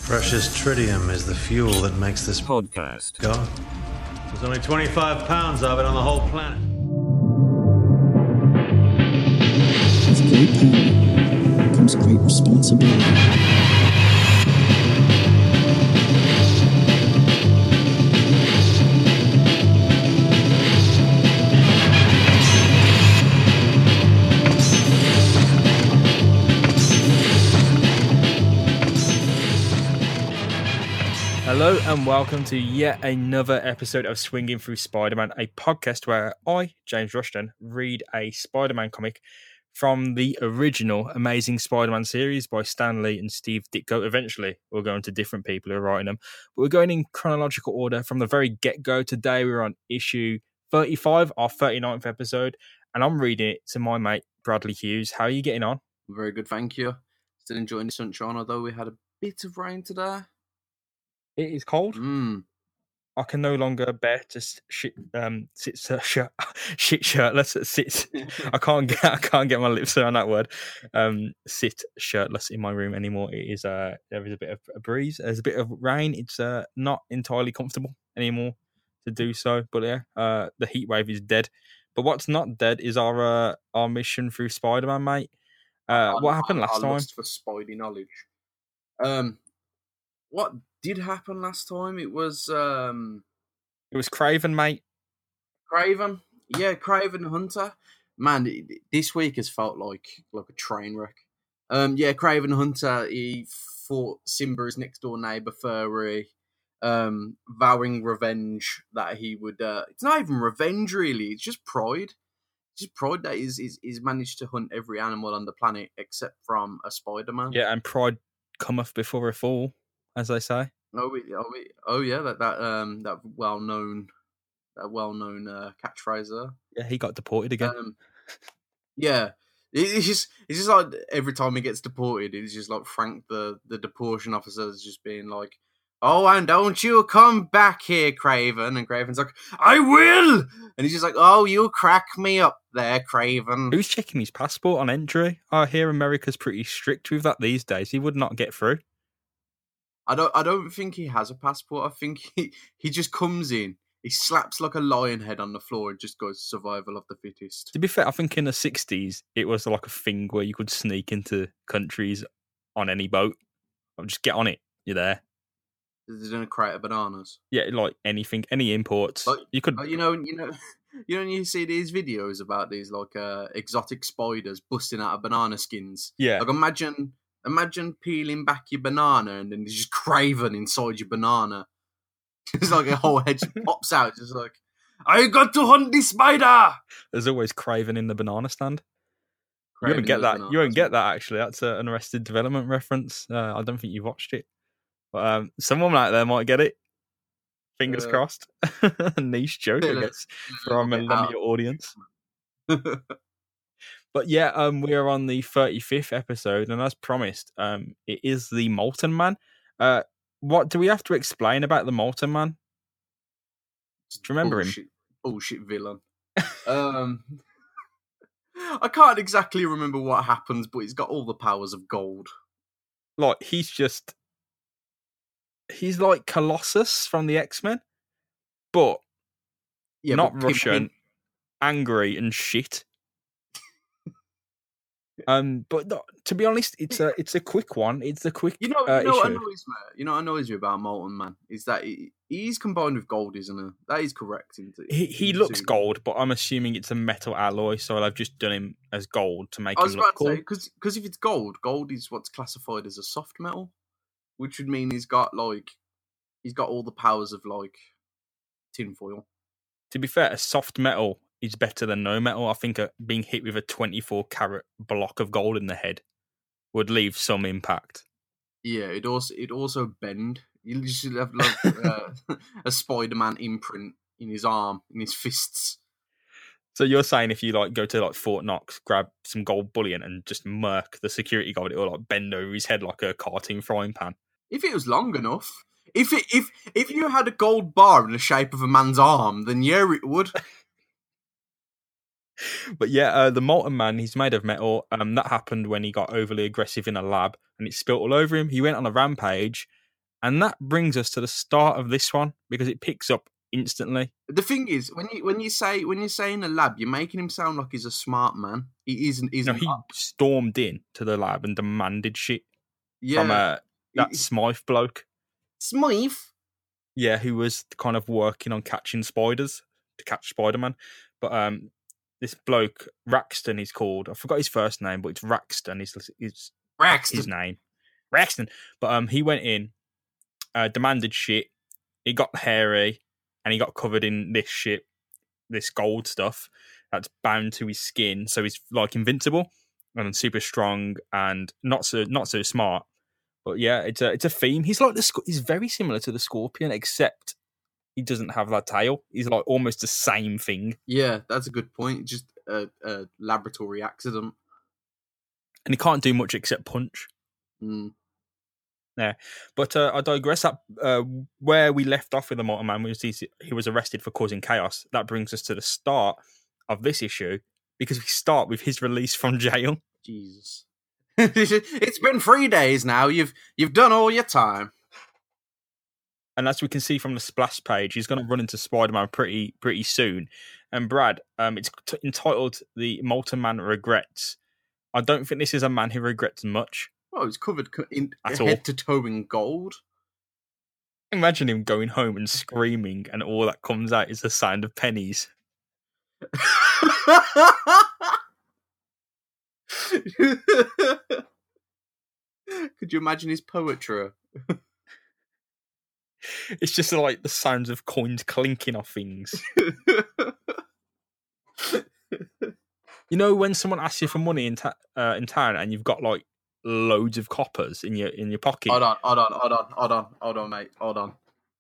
Precious tritium is the fuel that makes this podcast go. There's only 25 pounds of it on the whole planet. With great power comes great responsibility. Hello and welcome to yet another episode of Swinging Through Spider-Man, a podcast where I, James Rushton, read a Spider-Man comic from the original Amazing Spider-Man series by Stan Lee and Steve Ditko. Eventually, we'll go into different people who are writing them, but we're going in chronological order from the very get-go. Today, we're on issue 35, our 39th episode, and I'm reading it to my mate, Bradley Hughes. How are you getting on? Very good, thank you. Still enjoying the sunshine, although we had a bit of rain today. It is cold. I can no longer bear to shit shirtless. I can't get my lips around that word. Sit shirtless in my room anymore. It is there is a bit of a breeze. There's a bit of rain. It's not entirely comfortable anymore to do so. But yeah, the heat wave is dead. But what's not dead is our mission through Spider-Man, mate. What happened last time? Lust for Spidey knowledge. What did happen last time? It was Craven, mate. Craven, yeah, Craven Hunter. Man, this week has felt like a train wreck. Craven Hunter. He fought Simba's next door neighbor Furry, vowing revenge that he would. It's not even revenge, really. It's just pride. Just pride that he's managed to hunt every animal on the planet except from a Spider-Man. Yeah, and pride cometh before a fall, as they say. Oh yeah, that well-known catchphrase there. Yeah, he got deported again. Yeah, it's just like every time he gets deported, it's just like Frank, the deportation officer, is just being like, "Oh, and don't you come back here, Craven." And Craven's like, "I will!" And he's just like, "Oh, you crack me up there, Craven." Who's checking his passport on entry? I hear America's pretty strict with that these days. He would not get through. I don't think he has a passport. I think he just comes in, he slaps like a lion head on the floor and just goes survival of the fittest. To be fair, I think in the 60s, it was like a thing where you could sneak into countries on any boat. Just get on it. You're there. There's in a crate of bananas. Yeah, like anything, any imports. Like, you could, you see these videos about these like exotic spiders busting out of banana skins. Yeah. Like imagine peeling back your banana and then there's just Craven inside your banana. It's like a whole head just pops out, just like, "I got to hunt this spider." There's always Craven in the banana stand. Craven you won't get that actually. That's an Arrested Development reference. I don't think you've watched it. But someone out there might get it. Fingers crossed. Niche joke, I guess, for our millennial audience. But yeah, we are on the 35th episode, and as promised, it is the Molten Man. What do we have to explain about the Molten Man? Do you remember him? Bullshit villain. I can't exactly remember what happens, but he's got all the powers of gold. Like, he's like Colossus from the X-Men, but not Russian, angry and shit. But to be honest, it's a quick one. It's a quick. What annoys me? You know what annoys me about Molten Man is that he's combined with gold, isn't he? That is correct. He looks gold, but I'm assuming it's a metal alloy, so I've just done him as gold to make him look cool. Because if it's gold is what's classified as a soft metal, which would mean he's got all the powers of like tinfoil. To be fair, a soft metal is better than no metal. I think being hit with a 24-carat block of gold in the head would leave some impact. Yeah, it also bend. You just have like a Spider-Man imprint in his arm, in his fists. So you're saying if you like go to like Fort Knox, grab some gold bullion and just murk the security guard, it will like bend over his head like a cartoon frying pan? If it was long enough. If you had a gold bar in the shape of a man's arm, then yeah, it would. But yeah, the Molten Man, he's made of metal. That happened when he got overly aggressive in a lab and it spilt all over him. He went on a rampage And that brings us to the start of this one because it picks up instantly. The thing is, when you say in a lab, you're making him sound like he's a smart man. He isn't. He's He stormed in to the lab and demanded shit yeah. from that Smythe bloke. Smythe? Yeah, who was kind of working on catching spiders to catch Spider-Man. But this bloke, Raxton, he's called. I forgot his first name, but it's Raxton. Is Raxton. his name. Raxton. But he went in, demanded shit. He got hairy, and he got covered in this shit, this gold stuff that's bound to his skin. So he's like invincible and super strong and not so smart. But yeah, it's a theme. He's like he's very similar to the Scorpion, except he doesn't have that tail. He's like almost the same thing. Yeah, that's a good point. Just a laboratory accident. And he can't do much except punch. Mm. Yeah, but I digress. That where we left off with the Mortal Man, he was arrested for causing chaos. That brings us to the start of this issue because we start with his release from jail. Jesus, it's been 3 days now. You've done all your time. And as we can see from the splash page, he's going to run into Spider-Man pretty soon. And Brad, it's entitled "The Molten Man Regrets." I don't think this is a man who regrets much. Oh, he's covered in At head all. to toe in gold. Imagine him going home and screaming, and all that comes out is the sound of pennies. Could you imagine his poetry? It's just like the sounds of coins clinking off things. You know when someone asks you for money in town and you've got like loads of coppers in your pocket. Hold on, mate. Hold on.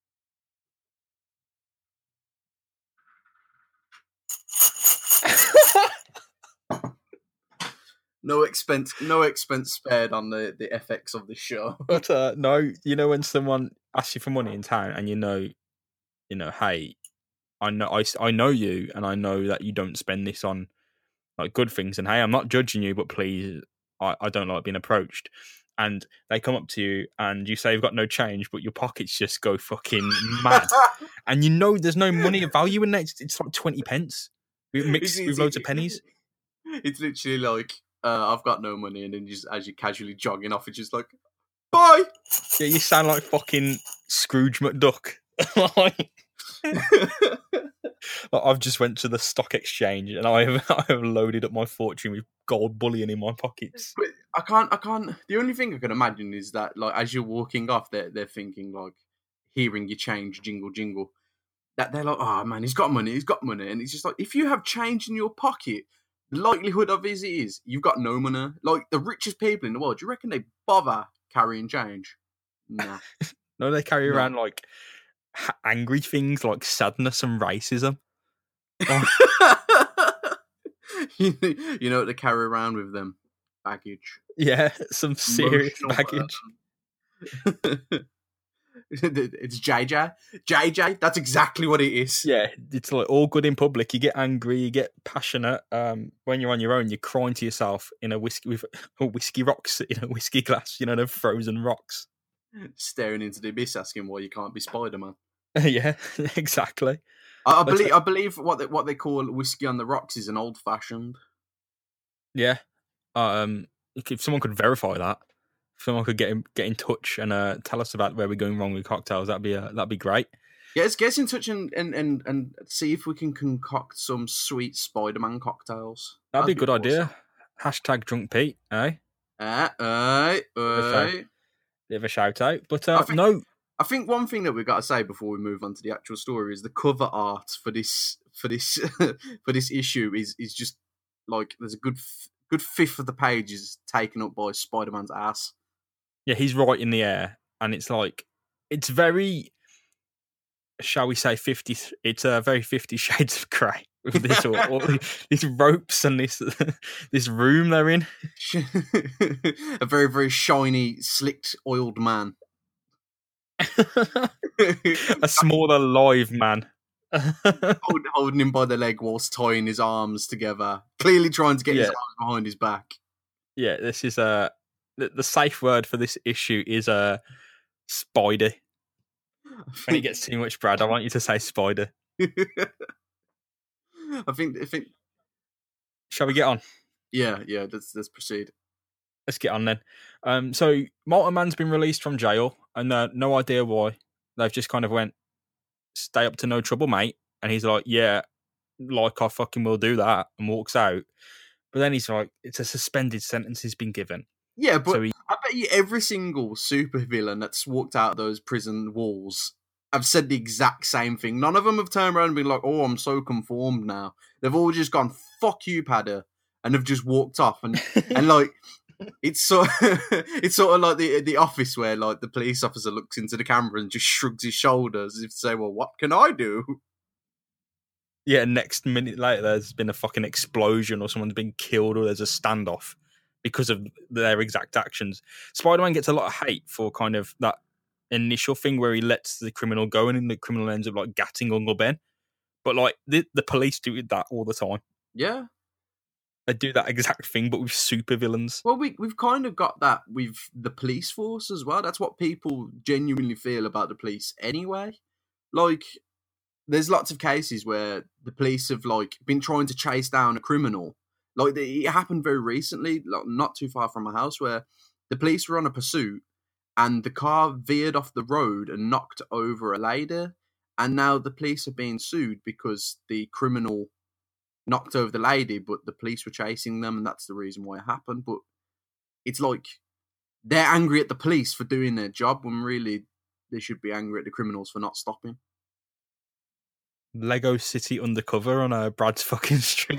No expense spared on the FX of the show. But no, you know when someone asks you for money in town and you know, hey, I know you, and I know that you don't spend this on like good things, and hey, I'm not judging you, but please, I don't like being approached. And they come up to you and you say you've got no change, but your pockets just go fucking mad. And you know there's no money of value in it. It's like 20 pence mixed with loads of pennies. It's literally like, I've got no money, and then just as you're casually jogging off, it's just like, bye! Yeah, you sound like fucking Scrooge McDuck. I've just went to the stock exchange and I have loaded up my fortune with gold bullion in my pockets. But I can't. The only thing I can imagine is that, like, as you're walking off, they're thinking, like, hearing your change jingle jingle, that they're like, oh man, he's got money, and it's just like, if you have change in your pocket, the likelihood of it is you've got no money. Like the richest people in the world, do you reckon they bother carrying change? Nah. No, they carry around like angry things like sadness and racism. You know what they carry around with them? Baggage. Yeah, some serious baggage. It's JJ. That's exactly what it is. Yeah, it's like all good in public. You get angry, you get passionate. When you're on your own, you're crying to yourself in a whiskey rocks in a whiskey glass. You know, the frozen rocks. Staring into the abyss, asking why you can't be Spider-Man. Yeah, exactly. I believe what they call whiskey on the rocks is an old fashioned. Yeah. If someone could verify that, if someone could get in touch and tell us about where we're going wrong with cocktails, that'd be great. Yeah, let's get in touch and see if we can concoct some sweet Spider-Man cocktails. That'd be a good idea. Hashtag Drunk Pete, eh? Bit of a shout out, but no. I think one thing that we've got to say before we move on to the actual story is the cover art for this for this issue is just like there's a good fifth of the page is taken up by Spider-Man's ass. Yeah, he's right in the air, and it's like it's very, shall we say, 50? It's a very 50 Shades of Grey with this all these ropes and this room they're in. A very, very shiny, slicked, oiled man. A smaller live man. holding him by the leg whilst tying his arms together, clearly trying to get his arms behind his back. Yeah, this is the safe word for this issue is Spidey. When it gets too much Brad, I want you to say Spider. I think. Shall we get on? Yeah. Let's proceed. Let's get on then. So Malta Man's been released from jail, and no idea why. They've just kind of went, stay up to no trouble, mate. And he's like, yeah, like I fucking will do that, and walks out. But then he's like, it's a suspended sentence he's been given. Yeah, but So I bet you every single supervillain that's walked out of those prison walls have said the exact same thing. None of them have turned around and been like, oh, I'm so conformed now. They've all just gone, fuck you, Padder, and have just walked off. And like, it's sort of like the Office where like the police officer looks into the camera and just shrugs his shoulders as if to say, well, what can I do? Yeah, next minute later, there's been a fucking explosion or someone's been killed or there's a standoff because of their exact actions. Spider-Man gets a lot of hate for kind of that initial thing where he lets the criminal go and then the criminal ends up like gatting Uncle Ben. But like the police do that all the time. Yeah. They do that exact thing, but with supervillains. Well, we've kind of got that with the police force as well. That's what people genuinely feel about the police anyway. Like, there's lots of cases where the police have like been trying to chase down a criminal. Like it happened very recently, like, not too far from my house, where the police were on a pursuit and the car veered off the road and knocked over a lady. And now the police are being sued because the criminal knocked over the lady, but the police were chasing them, and that's the reason why it happened. But it's like they're angry at the police for doing their job when really they should be angry at the criminals for not stopping. Lego City Undercover on Brad's fucking street.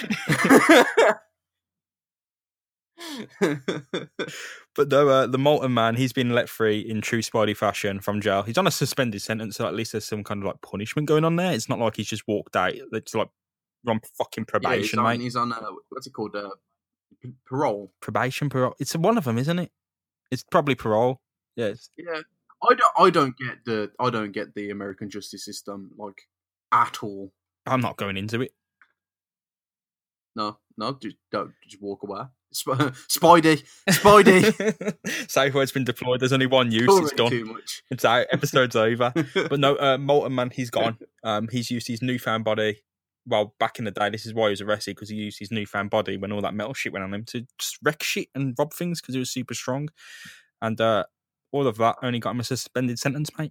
But no, the Malta Man, he's been let free in true Spidey fashion from jail. He's on a suspended sentence, so at least there's some kind of like punishment going on there. It's not like he's just walked out. It's like on fucking probation, mate. He's on what's it called? Parole. Probation, parole. It's one of them, isn't it? It's probably parole. Yes. Yeah. I don't get the American justice system like at all. I'm not going into it. No, just walk away. Spidey. Safe word's been deployed. There's only one use. It's done. Too much. It's out. Episode's over. But no, Malta Man, he's gone. He's used his newfound body. Well, back in the day, this is why he was arrested, because he used his newfound body when all that metal shit went on him to just wreck shit and rob things because he was super strong. And all of that only got him a suspended sentence, mate.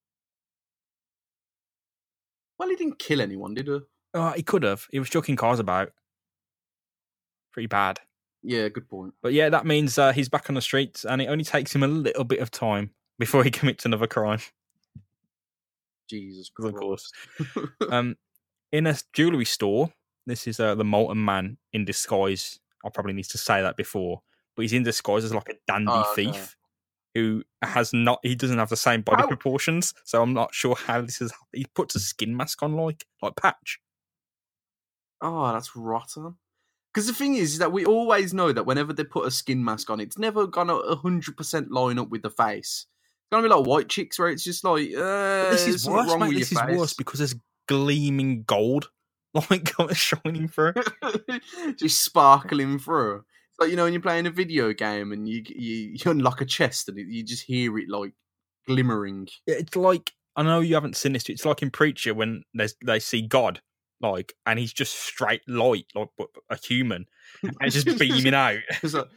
Well, he didn't kill anyone, did he? He could have. He was chucking cars about. Pretty bad. Yeah, good point. But yeah, that means he's back on the streets, and it only takes him a little bit of time before he commits another crime. Jesus Christ. Of course. In a jewellery store, this is the Malta Man in disguise. I probably need to say that before, but he's in disguise as like a dandy thief who he doesn't have the same body proportions, so I'm not sure how this is. He puts a skin mask on like Patch. Oh, that's rotten. Because the thing is that we always know that whenever they put a skin mask on, it's never gonna 100% line up with the face. It's gonna be like White Chicks, where it's just like, this is worse, mate. This is worse because there's gleaming gold, like shining through, just sparkling through. It's like, you know, when you're playing a video game and you unlock a chest and you just hear it like glimmering. It's like, I know you haven't seen this. It's like in Preacher when they see God. Like, and he's just straight light, like a human, and it's just beaming out. It's like,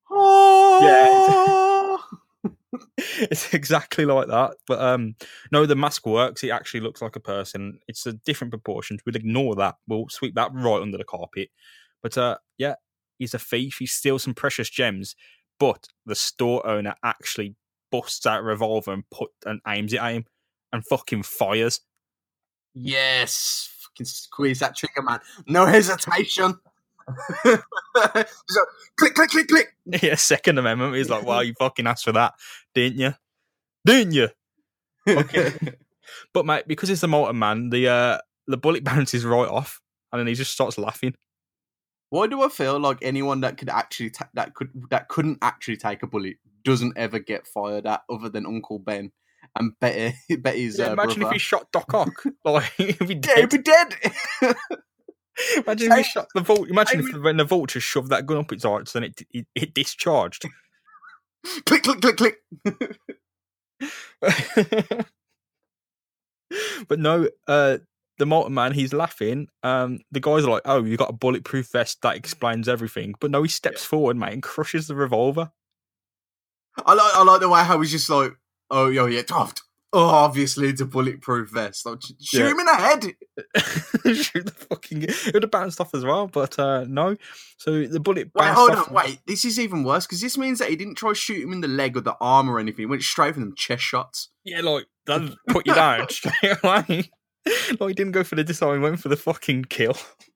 oh! Yeah, it's exactly like that. But no, the mask works. It actually looks like a person. It's a different proportions. We'll ignore that. We'll sweep that right under the carpet. But yeah, he's a thief. He steals some precious gems, but the store owner actually busts out a revolver and aims it at him and fucking fires. Yes. Squeeze that trigger, man. No hesitation. Like, click, click, click, click. Yeah, Second Amendment. He's like, wow, you fucking asked for that, didn't you? Didn't you? Okay. But mate, because it's the Malta Man, the bullet bounces right off, and then he just starts laughing. Why do I feel like anyone that could actually that couldn't actually take a bullet doesn't ever get fired at, other than Uncle Ben? And Betty's imagine brother. if he shot Doc Ock. Like, he'd be dead. Yeah, he'd be dead. Imagine if he shot the Vulture. Imagine when the Vulture shoved that gun up its arse and it discharged. Click, click, click, click. But no, the Molten Man, he's laughing. The guys are like, "Oh, you got a bulletproof vest that explains everything." But no, he steps forward, mate, and crushes the revolver. I like the way how he's just like, oh, yeah, Toft. Oh, obviously it's a bulletproof vest. Like, shoot him in the head. Shoot the fucking. It would have bounced off as well, but no. So the bullet. Wait, bounced hold off. on. Wait, this is even worse because this means that he didn't try to shoot him in the leg or the arm or anything. He went straight for them chest shots. Yeah, like that put you down straight away. Like he didn't go for the disarm, he went for the fucking kill.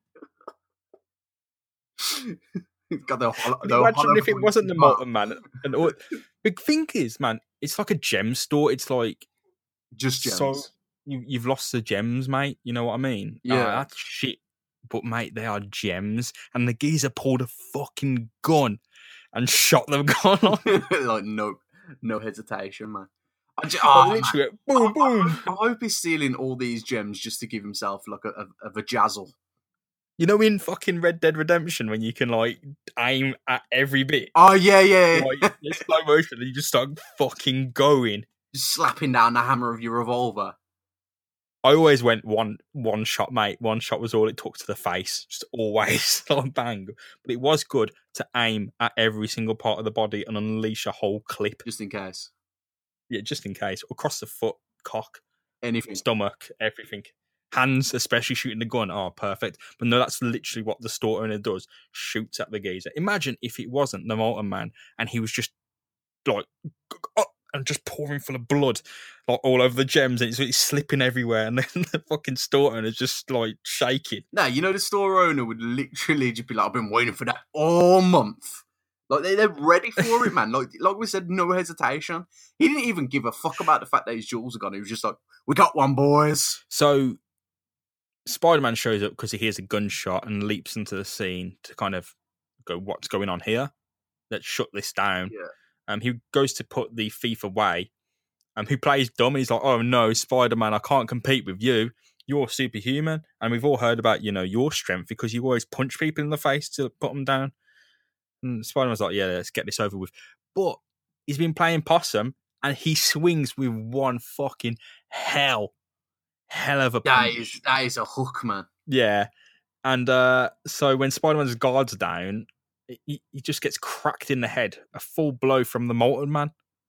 Got the imagine if it wasn't the Molten Man. And all, big thing is, man, it's like a gem store. It's like just gems. So you've lost the gems, mate. You know what I mean? Yeah, that's shit. But mate, they are gems, and the geezer pulled a fucking gun and shot them gun on. Like no hesitation, man. Literally, boom, boom. I hope he's stealing all these gems just to give himself like a vajazzle. You know, in fucking Red Dead Redemption, when you can like aim at every bit. Oh yeah. Like, in slow motion, and you just start fucking going, just slapping down the hammer of your revolver. I always went one shot, mate. One shot was all it took to the face, just always like bang. But it was good to aim at every single part of the body and unleash a whole clip, just in case. Yeah, just in case. Across the foot, cock, anything, stomach, everything. Hands, especially shooting the gun. Oh, perfect. But no, that's literally what the store owner does. Shoots at the geezer. Imagine if it wasn't the Molten Man and he was just like, and just pouring full of blood like all over the gems, and it's slipping everywhere, and then the fucking store owner's just like shaking. No, you know, the store owner would literally just be like, I've been waiting for that all month. Like, they're ready for it, man. Like we said, no hesitation. He didn't even give a fuck about the fact that his jewels are gone. He was just like, we got one, boys. So Spider-Man shows up because he hears a gunshot and leaps into the scene to kind of go, what's going on here? Let's shut this down. Yeah. He goes to put the thief away. Who plays dumb? And he's like, oh no, Spider-Man, I can't compete with you. You're superhuman. And we've all heard about, your strength because you always punch people in the face to put them down. And Spider-Man's like, yeah, let's get this over with. But he's been playing possum and he swings with one fucking hell of a punch. That is a hook, man. Yeah. And so when Spider-Man's guard's down, he just gets cracked in the head. A full blow from the Molten Man.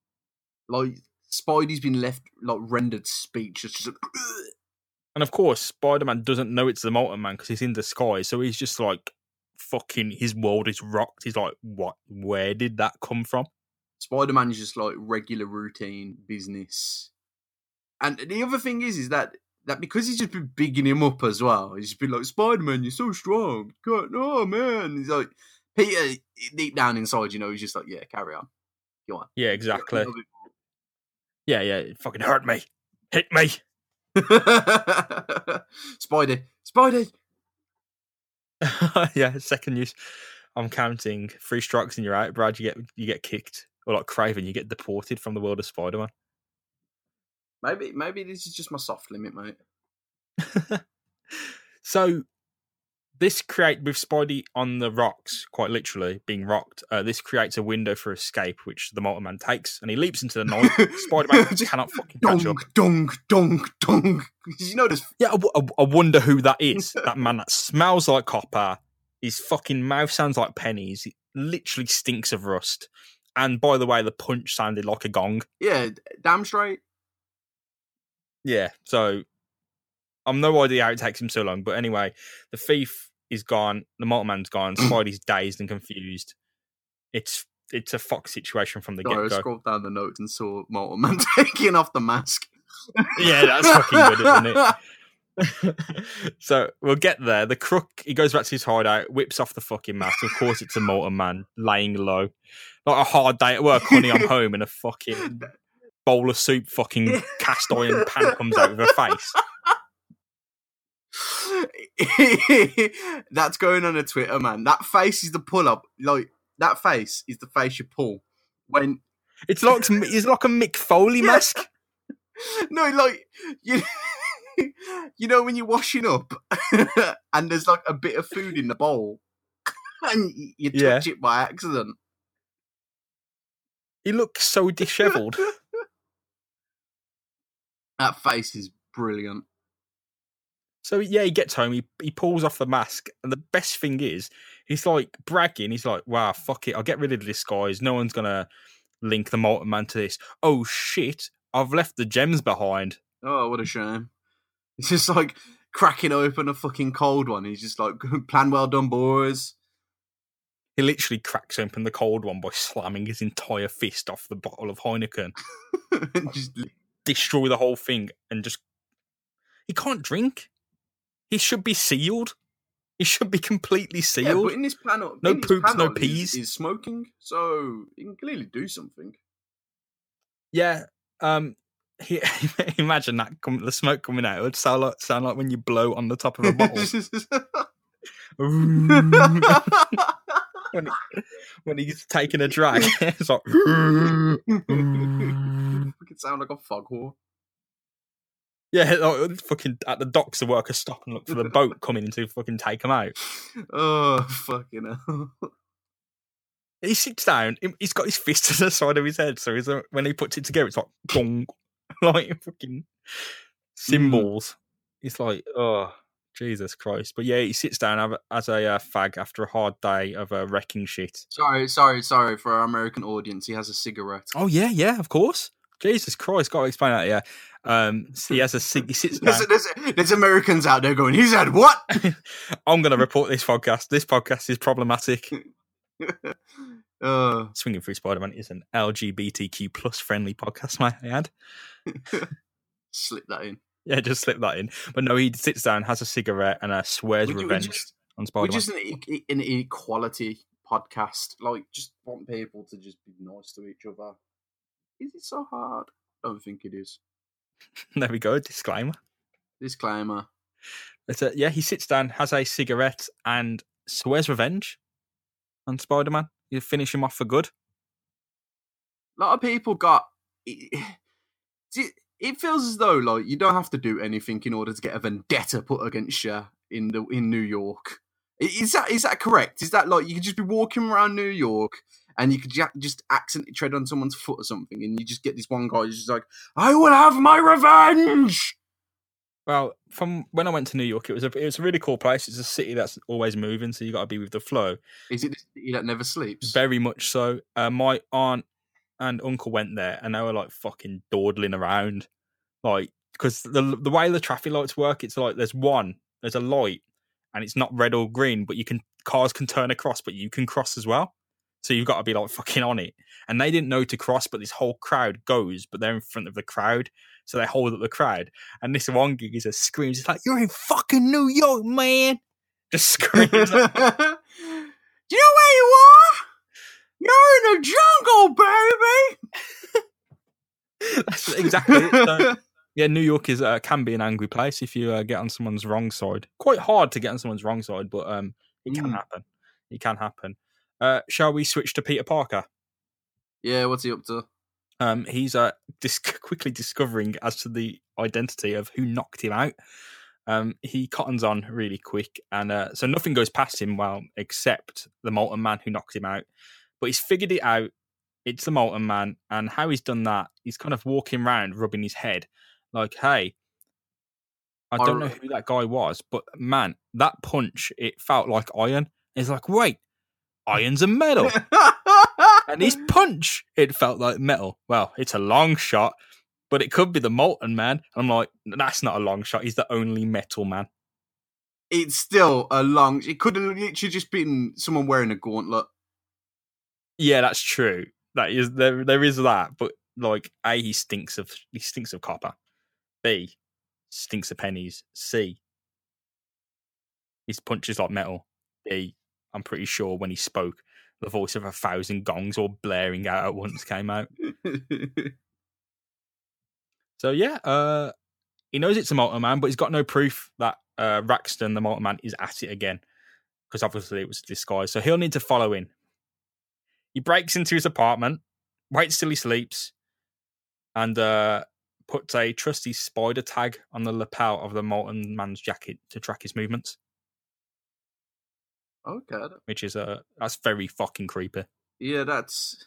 Like, Spidey's been left, like, rendered speechless. Just like, and of course, Spider-Man doesn't know it's the Molten Man because he's in disguise. So he's just like, fucking, his world is rocked. He's like, what? Where did that come from? Spider-Man's just like regular routine business. And the other thing is that because he's just been bigging him up as well, he's just been like, Spider-Man, you're so strong. God, oh man. He's like, Peter, deep down inside, he's just like, yeah, carry on. Go on. Yeah, exactly. Yeah, fucking hurt me. Hit me. Spidey. Yeah, second use. I'm counting 3 strikes and you're out, Brad. You get kicked. Or like Craven, you get deported from the world of Spider-Man. Maybe this is just my soft limit, mate. So this with Spidey on the rocks, quite literally being rocked, this creates a window for escape, which the Molten Man takes, and he leaps into the night. Spider-Man cannot fucking catch up. Dong. This? Yeah, I wonder who that is. That man that smells like copper. His fucking mouth sounds like pennies. It literally stinks of rust. And by the way, the punch sounded like a gong. Yeah, damn straight. Yeah, so I've no idea how it takes him so long. But anyway, the thief is gone. The Molten Man's gone. Spidey's dazed and confused. It's a fuck situation from the get-go. I scrolled down the notes and saw Molten Man taking off the mask. Yeah, that's fucking good, isn't it? So we'll get there. The crook, he goes back to his hideout, whips off the fucking mask. Of course, it's a Molten Man laying low. Like a hard day at work, honey, I'm home, and a fucking bowl of soup, fucking cast iron pan comes out of her face. That's going on a Twitter, man. That face is the pull-up. Like, that face is the face you pull when it's like a Mick Foley mask. No, like you know when you're washing up and there's like a bit of food in the bowl and you touch it by accident. He looks so dishevelled. That face is brilliant. So yeah, he gets home, he pulls off the mask, and the best thing is, he's like bragging. He's like, "Wow, fuck it, I'll get rid of the disguise. No one's gonna link the Molten Man to this. Oh shit, I've left the gems behind." Oh, what a shame. It's just like cracking open a fucking cold one. He's just like, plan well done, boys. He literally cracks open the cold one by slamming his entire fist off the bottle of Heineken, Just, destroy the whole thing, and just he can't drink. He should be sealed. He should be completely yeah, sealed. but in this panel, No in this poops, no panel peas. Is smoking, so he can clearly do something. Yeah. He, imagine that the smoke coming out. It would sound like when you blow on the top of a bottle. when he's taking a drag, it's like It sound like a foghorn. yeah, like, fucking at the docks, the workers stop and look for the boat coming to fucking take him out. Oh, fucking hell. He sits down. He's got his fist to the side of his head, so when he puts it together, it's like gong, like fucking cymbals. It's like, oh, Jesus Christ! But yeah, he sits down as a fag after a hard day of wrecking shit. Sorry for our American audience. He has a cigarette. Oh yeah, of course. Jesus Christ, got to explain that. Yeah, he has a cig. He sits down. There's Americans out there going, he's had what? I'm going to report this podcast. This podcast is problematic. Swinging Through Spider-Man is an LGBTQ plus friendly podcast, might I add. Slip that in. Yeah, just slip that in. But no, he sits down, has a cigarette, and swears revenge on Spider-Man. We're just an equality podcast. Like, just want people to just be nice to each other. Is it so hard? I don't think it is. There we go, disclaimer. But, yeah, he sits down, has a cigarette, and swears revenge on Spider-Man. You finish him off for good. A lot of people got... It feels as though like you don't have to do anything in order to get a vendetta put against you in New York. Is that correct? Is that like you could just be walking around New York and you could just accidentally tread on someone's foot or something, and you just get this one guy who's just like, "I will have my revenge." Well, from when I went to New York, it was a really cool place. It's a city that's always moving, so you got to be with the flow. Is it the city that never sleeps? Very much so. My aunt and uncle went there, and they were like fucking dawdling around, like because the way the traffic lights work, it's like there's a light, and it's not red or green, but cars can turn across, but you can cross as well. So you've got to be like fucking on it. And they didn't know to cross, but this whole crowd goes, but they're in front of the crowd. So they hold up the crowd. And this one gig is screams, it's like, "You're in fucking New York, man." Just screams. Do you know where you are? You're in the jungle, baby. That's exactly it. So, yeah, New York can be an angry place if you get on someone's wrong side. Quite hard to get on someone's wrong side, but it can happen. It can happen. Shall we switch to Peter Parker? Yeah, what's he up to? He's quickly discovering as to the identity of who knocked him out. He cottons on really quick, and so nothing goes past him, except the Molten Man who knocked him out. But he's figured it out. It's the Molten Man, and how he's done that, he's kind of walking around, rubbing his head, like, "Hey, I don't know who that guy was, but man, that punch, it felt like iron." He's like, "Wait, iron's a metal." And his punch, it felt like metal. Well, it's a long shot, but it could be the Molten Man. I'm like, that's not a long shot. He's the only metal man. It's still a long... It could have literally just been someone wearing a gauntlet. Yeah, that's true. That is there is that, but like, A, he stinks of copper. B, stinks of pennies. C, his punch is like metal. D, I'm pretty sure when he spoke, the voice of 1,000 gongs all blaring out at once came out. So yeah, he knows it's a Molten Man, but he's got no proof that Raxton, the Molten Man, is at it again, because obviously it was a disguise. So he'll need to follow in. He breaks into his apartment, waits till he sleeps, and puts a trusty spider tag on the lapel of the Molten Man's jacket to track his movements. Okay. Which is that's very fucking creepy. Yeah, that's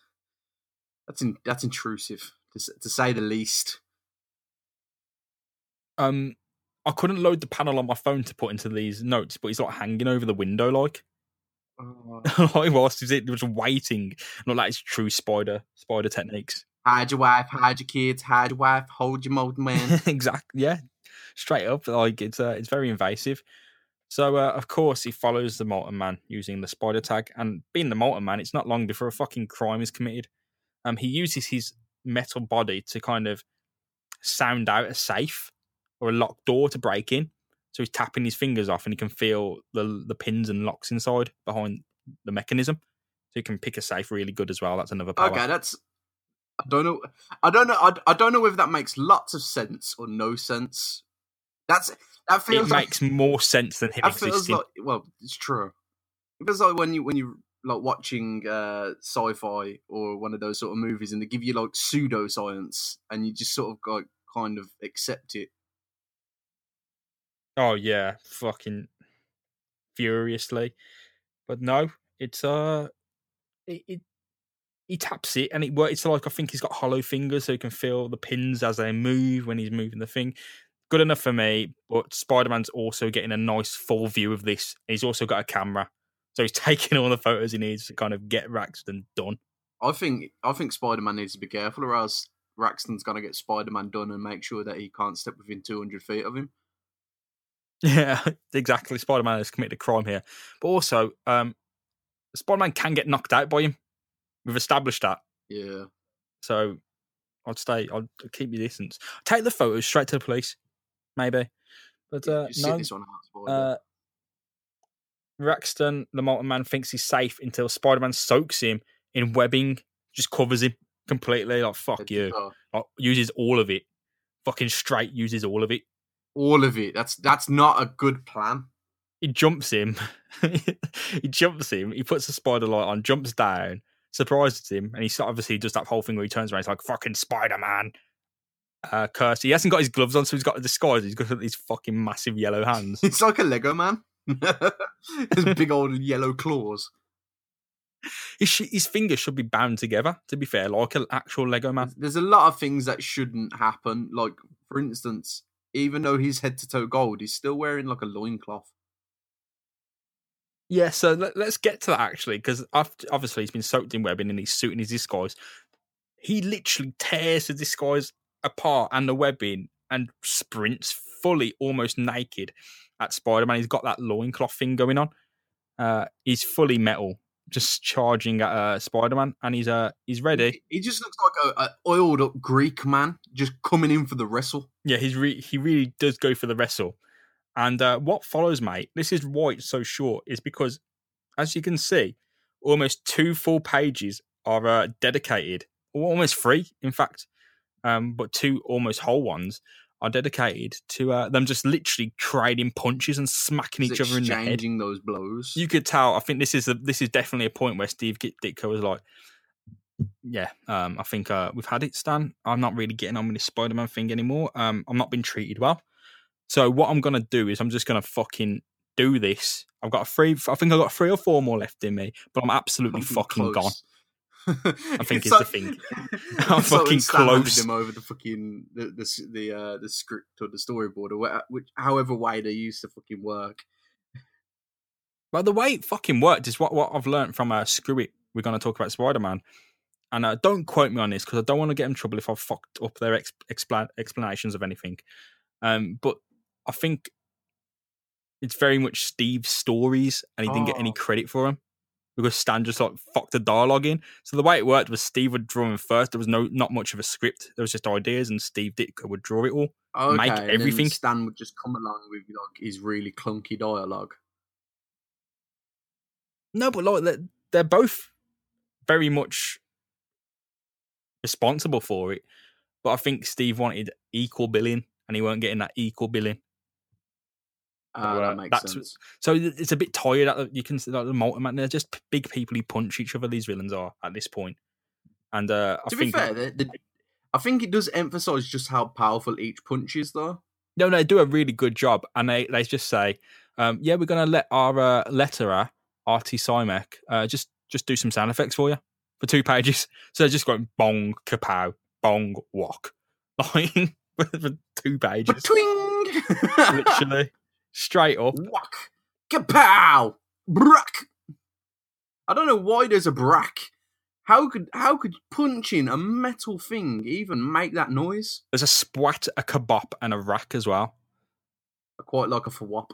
intrusive to say the least. I couldn't load the panel on my phone to put into these notes, but he's like hanging over the window, like. Like whilst he was waiting. Not like it's true spider techniques. Hide your wife, hide your kids, hide your wife, hold your mold man. Exactly. Yeah, straight up. Like it's very invasive. So of course he follows the Molten Man using the spider tag, and being the Molten Man, it's not long before a fucking crime is committed. He uses his metal body to kind of sound out a safe or a locked door to break in. So he's tapping his fingers off, and he can feel the pins and locks inside behind the mechanism. So he can pick a safe really good as well. That's another power. Okay, that's. I don't know whether that makes lots of sense or no sense. That feels. It makes more sense than him that existing. Feels like, well, it's true. It feels like when you like watching sci-fi or one of those sort of movies, and they give you like pseudoscience, and you just sort of like kind of accept it. Oh yeah, fucking furiously. But no, it's he taps it and it works. It's like, I think he's got hollow fingers, so he can feel the pins as they move when he's moving the thing. Good enough for me, but Spider-Man's also getting a nice full view of this. He's also got a camera, so he's taking all the photos he needs to kind of get Raxton done. I think Spider-Man needs to be careful, or else Raxton's going to get Spider-Man done and make sure that he can't step within 200 feet of him. Yeah, exactly. Spider-Man has committed a crime here. But also, Spider-Man can get knocked out by him. We've established that. Yeah. So I'll keep your distance. Take the photos straight to the police, maybe. But no. This one out, Raxton, the Molten Man, thinks he's safe until Spider-Man soaks him in webbing, just covers him completely. Like, fuck you. Like, uses all of it. Fucking straight uses all of it. All of it. That's not a good plan. He jumps him. He puts the spider light on, jumps down, surprises him, and he obviously does that whole thing where he turns around, he's like, fucking Spider-Man. Curse. He hasn't got his gloves on, so he's got a disguise. He's got these fucking massive yellow hands. It's like a Lego man. His big old yellow claws. His fingers should be bound together, to be fair, like an actual Lego man. There's a lot of things that shouldn't happen. Like, for instance, even though he's head to toe gold, he's still wearing like a loincloth. Yeah, so let's get to that actually, because obviously he's been soaked in webbing and he's suiting his disguise. He literally tears the disguise apart and the webbing and sprints fully, almost naked at Spider-Man. He's got that loincloth thing going on. He's fully metal, just charging at Spider-Man, and he's ready. He just looks like an oiled up Greek man just coming in for the wrestle. Yeah, he really does go for the wrestle. And what follows, mate, this is why it's so short, is because, as you can see, almost 2 full pages are dedicated, or almost 3, in fact, but 2 almost whole ones are dedicated to them just literally trading punches and smacking each other in the head. Exchanging those blows. You could tell. I think this is definitely a point where Steve Ditko was like, yeah, I think we've had it, Stan. I'm not really getting on with this Spider-Man thing anymore. I'm not being treated well. So what I'm going to do is I'm just going to fucking do this. I think I've got 3 or 4 more left in me, but I'm absolutely fucking close. Gone. I think it's the thing. I'm fucking close. Him over the fucking the script or the storyboard or however way they used to fucking work. But the way it fucking worked is what I've learned from Screw It. We're going to talk about Spider-Man. And don't quote me on this because I don't want to get in trouble if I've fucked up their explanations of anything. But I think it's very much Steve's stories, and he didn't get any credit for them because Stan just like fucked the dialogue in. So the way it worked was Steve would draw them first. There was not much of a script. There was just ideas, and Steve Ditko would draw it all, make everything. And Stan would just come along with like his really clunky dialogue. No, but like they're both very much responsible for it. But I think Steve wanted equal billing, and he weren't getting that equal billing. That makes sense. So it's a bit tired. You can see like the Molten Man. They're just big people who punch each other. These villains are at this point. And to be fair, I think it does emphasize just how powerful each punch is, though. No, they do a really good job, and they just say, "Yeah, we're going to let our letterer, RT Simek, just do some sound effects for you for 2 pages." So they're just going bong, kapow, bong, wok, like for 2 pages. Twing! Literally. Straight up. Whack! Kapow! Brack! I don't know why there's a brack. How could punching a metal thing even make that noise? There's a spwat, a kabop, and a rack as well. I quite like a fwop.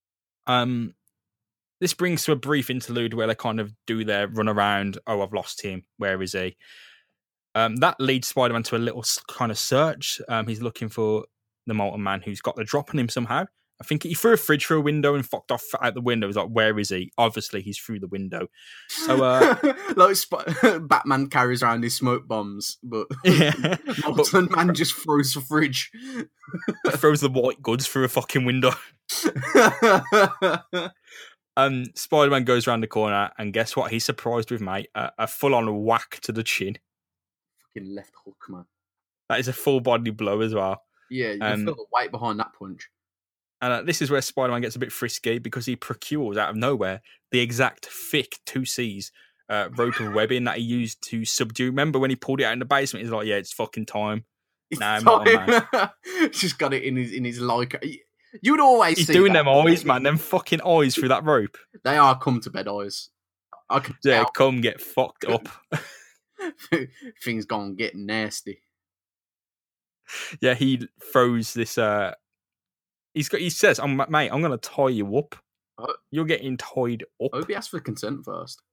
This brings to a brief interlude where they kind of do their run around. Oh, I've lost him. Where is he? That leads Spider-Man to a little kind of search. He's looking for the Molten Man who's got the drop on him somehow. I think he threw a fridge through a window and fucked off out the window. He's like, where is he? Obviously, he's through the window. So, Batman carries around his smoke bombs, but yeah. Molten Man just throws the fridge. Throws the white goods through a fucking window. Spider-Man goes around the corner, and guess what? He's surprised with, mate, a full-on whack to the chin. Fucking left hook, man. That is a full-body blow as well. Yeah, you feel the weight behind that punch. And this is where Spider-Man gets a bit frisky because he procures out of nowhere the exact thick 2Cs rope of webbing that he used to subdue. Remember when he pulled it out in the basement? He's like, yeah, it's fucking time. Nah, man. Just got it in his like. You would always He's see doing that. them eyes, man. Them fucking eyes through that rope. They are come to bed eyes. I can Yeah, tell. come get fucked up. Things gonna get nasty. Yeah, he throws this. He says, mate, I'm going to tie you up. You're getting tied up. I hope he asked for consent first.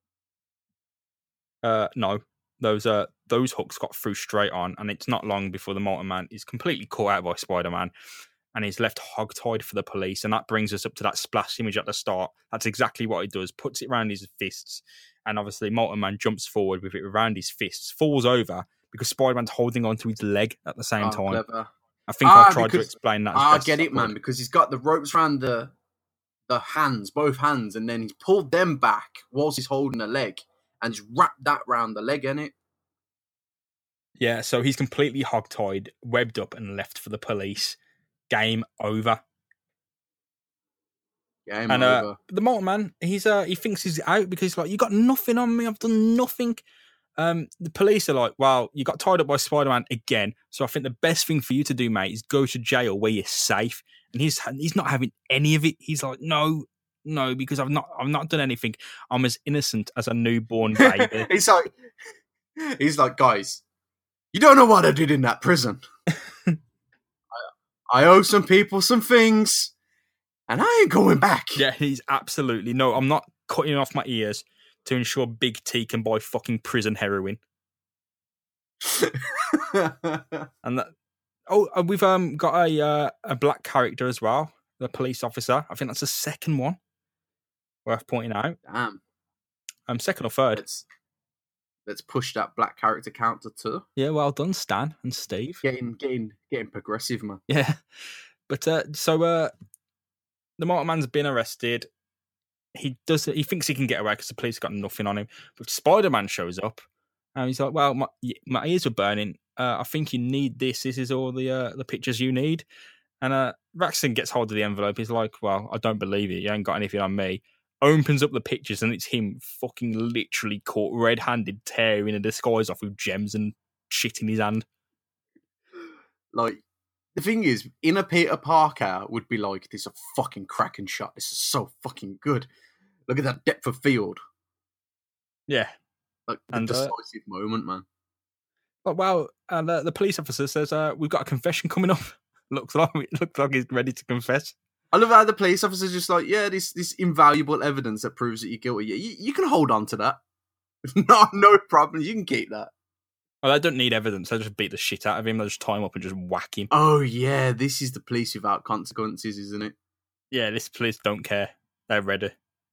No. Those hooks got through straight on, and it's not long before the Molten Man is completely caught out by Spider-Man, and he's left hog-tied for the police, and that brings us up to that splash image at the start. That's exactly what he does, puts it around his fists, and obviously Molten Man jumps forward with it around his fists, falls over, because Spider-Man's holding onto his leg at the same time. Clever. I think I've tried to explain that. I get it, man, because he's got the ropes around the hands, both hands, and then he's pulled them back whilst he's holding the leg, and just wrapped that round the leg, innit? Yeah, so he's completely hog-tied, webbed up, and left for the police. Game over. Game over. The Molten Man, he thinks he's out because he's like, you got nothing on me. I've done nothing. The police are like, well, you got tied up by Spider-Man again, so I think the best thing for you to do, mate, is go to jail where you're safe. And he's not having any of it. He's like, no, because I've not done anything. I'm as innocent as a newborn baby. He's like, guys, you don't know what I did in that prison. I owe some people some things, and I ain't going back. Yeah, he's absolutely no. I'm not cutting off my ears to ensure Big T can buy fucking prison heroin. And we've got a black character as well, the police officer. I think that's the second one worth pointing out. Damn. Second or third. Let's push that black character counter too. Yeah, well done, Stan and Steve. Getting progressive, man. Yeah, but the Molten Man's been arrested. He thinks he can get away because the police got nothing on him. But Spider-Man shows up, and he's like, "Well, my ears are burning. I think you need this. This is all the pictures you need." And Raxton gets hold of the envelope. He's like, "Well, I don't believe it. You ain't got anything on me." Opens up the pictures, and it's him fucking literally caught red-handed tearing a disguise off with gems and shit in his hand. Like, the thing is, in a Peter Parker would be like, this is a fucking cracking shot. This is so fucking good. Look at that depth of field. Yeah. Like, the decisive moment, man. But the police officer says, we've got a confession coming up. Looks like he's ready to confess. I love how the police officer's just like, yeah, this invaluable evidence that proves that you're guilty. You can hold on to that. No problem. You can keep that. Well, they don't need evidence. They just beat the shit out of him. They just tie him up and just whack him. Oh, yeah. This is the police without consequences, isn't it? Yeah, this police don't care. They're ready.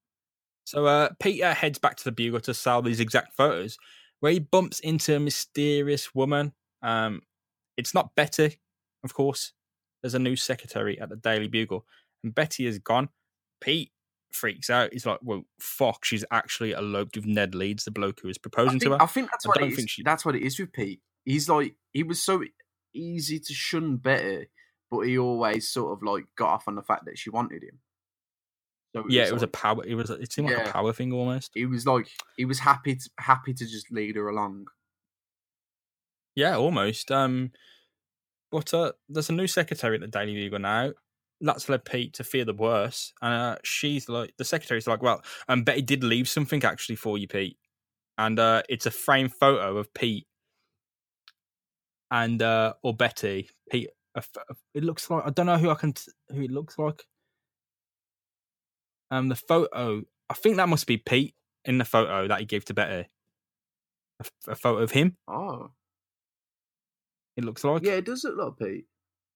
So Peter heads back to the Bugle to sell these exact photos, where he bumps into a mysterious woman. It's not Betty, of course. There's a new secretary at the Daily Bugle, and Betty is gone. Pete freaks out. He's like, well, fuck, she's actually eloped with Ned Leeds, the bloke who was proposing to her. I think that's what it is. That's what it is with Pete. He's like, he was so easy to shun Betty, but he always sort of like got off on the fact that she wanted him. So it was a power. It seemed like a power thing almost. He was like, he was happy to just lead her along. Yeah, almost. But there's a new secretary at the Daily Bugle now. That's led Pete to fear the worst. And she's like, the secretary's like, well, Betty did leave something actually for you, Pete. And it's a framed photo of Pete and or Betty. Pete, it looks like, I don't know who who it looks like. The photo, I think that must be Pete in the photo that he gave to Betty. A photo of him. Oh, it looks like. Yeah, it does look like Pete.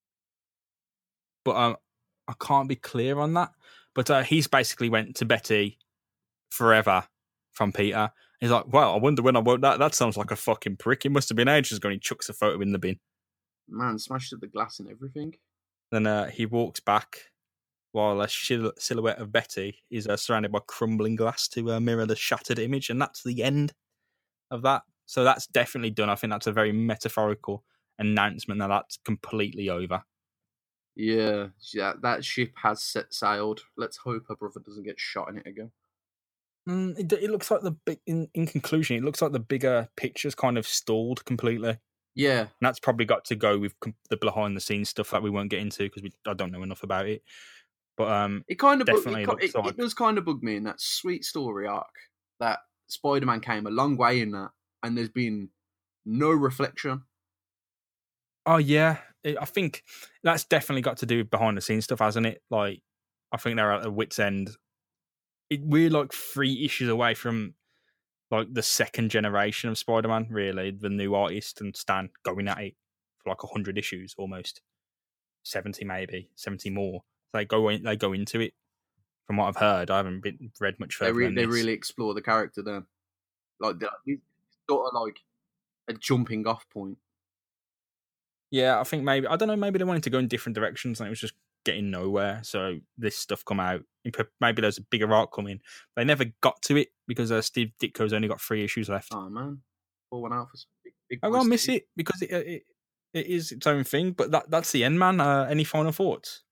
But I can't be clear on that. But he's basically went to Betty forever from Peter. He's like, well, I wonder when I wrote that. That sounds like a fucking prick. It must have been ages ago. And he chucks a photo in the bin. Man, smashed up the glass and everything. Then he walks back while a silhouette of Betty is surrounded by crumbling glass to mirror the shattered image. And that's the end of that. So that's definitely done. I think that's a very metaphorical announcement that that's completely over. Yeah, that ship has set sailed. Let's hope her brother doesn't get shot in it again. It looks like the big. In conclusion, it looks like the bigger picture's kind of stalled completely. Yeah, and that's probably got to go with the behind the scenes stuff that we won't get into because I don't know enough about it. But it kind of definitely it does kind of bug me in that sweet story arc that Spider-Man came a long way in that, and there's been no reflection. Oh yeah, I think that's definitely got to do with behind the scenes stuff, hasn't it? Like, I think they're at a wit's end. We're like 3 issues away from like the second generation of Spider-Man, really, the new artist and Stan going at it for like 100 issues, almost 70, maybe 70 more. They go into it. From what I've heard, I haven't read much further. They really explore the character then, like it's sort of like a jumping off point. Yeah, I think maybe, I don't know, maybe they wanted to go in different directions and it was just getting nowhere. So this stuff come out. Maybe there's a bigger arc coming. They never got to it because Steve Ditko's only got 3 issues left. Oh man, pour one out for some big I'm gonna miss it because it is its own thing. But that's the end, man. Any final thoughts?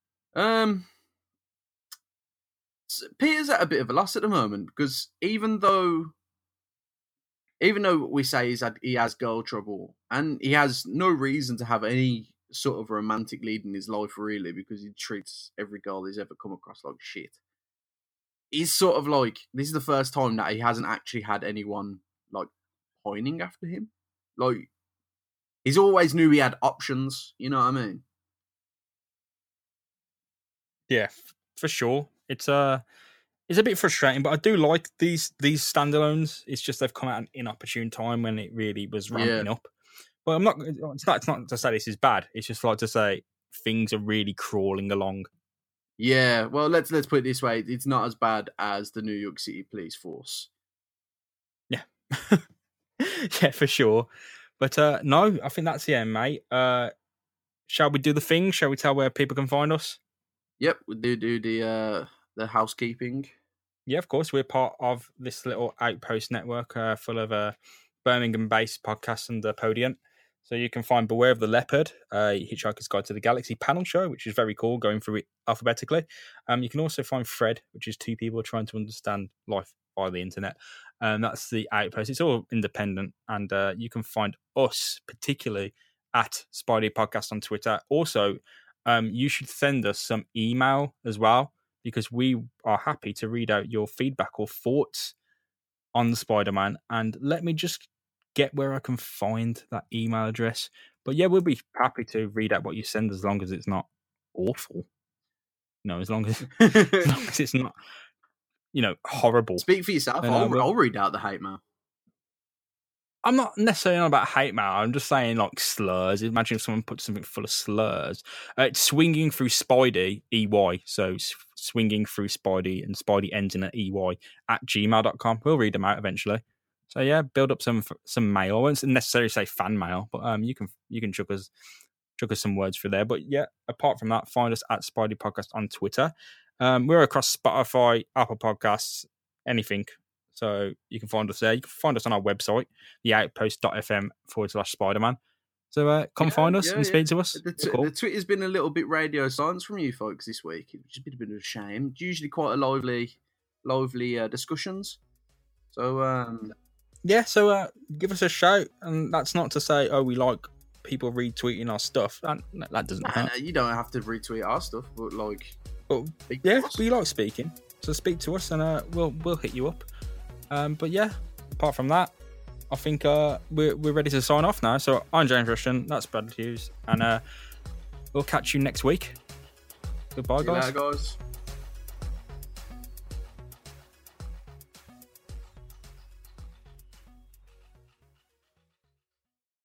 Peter's at a bit of a loss at the moment because even though we say he has girl trouble and he has no reason to have any sort of romantic lead in his life really because he treats every girl he's ever come across like shit. He's sort of like, this is the first time that he hasn't actually had anyone like pining after him. Like, he's always knew he had options, you know what I mean? Yeah, for sure. It's a bit frustrating, but I do like these standalones. It's just they've come at an inopportune time when it really was ramping up. But I'm not. It's not to say this is bad. It's just like to say things are really crawling along. Yeah. Well, let's put it this way: it's not as bad as the New York City Police Force. Yeah. Yeah, for sure. But no, I think that's the end, mate. Shall we do the thing? Shall we tell where people can find us? Yep, we do the housekeeping. Yeah, of course. We're part of this little Outpost network full of Birmingham-based podcasts and Podium. So you can find Beware of the Leopard, Hitchhiker's Guide to the Galaxy panel show, which is very cool, going through it alphabetically. You can also find Fred, which is 2 people trying to understand life via the internet. That's the Outpost. It's all independent. And you can find us, particularly, at Spidey Podcast on Twitter. Also, you should send us some email as well, because we are happy to read out your feedback or thoughts on Spider-Man. And let me just get where I can find that email address. But yeah, we'll be happy to read out what you send as long as it's not awful. No, as long as it's not, horrible. Speak for yourself. I'll read out the hate mail. I'm not necessarily on about hate mail. I'm just saying like slurs. Imagine if someone put something full of slurs. It's swinging through Spidey, EY. So swinging through Spidey and Spidey ends in an EY at gmail.com. We'll read them out eventually. So yeah, build up some mail. I won't necessarily say fan mail, but you can chuck us some words through there. But yeah, apart from that, find us at Spidey Podcast on Twitter. We're across Spotify, Apple Podcasts, anything. So you can find us there. You can find us on our website, theoutpost.fm/Spider-Man. So come find us and speak to us. The Twitter's been a little bit radio silence from you folks this week. It's been a bit of a shame. It's usually quite a lively discussions. So yeah, so give us a shout. And that's not to say, we like people retweeting our stuff, that doesn't hurt. You don't have to retweet our stuff, but But yeah, we like speaking, so speak to us and we'll hit you up. But yeah, apart from that, I think we're ready to sign off now. So I'm James Rushton, that's Brad Hughes, and we'll catch you next week. Goodbye, See you guys. later, guys.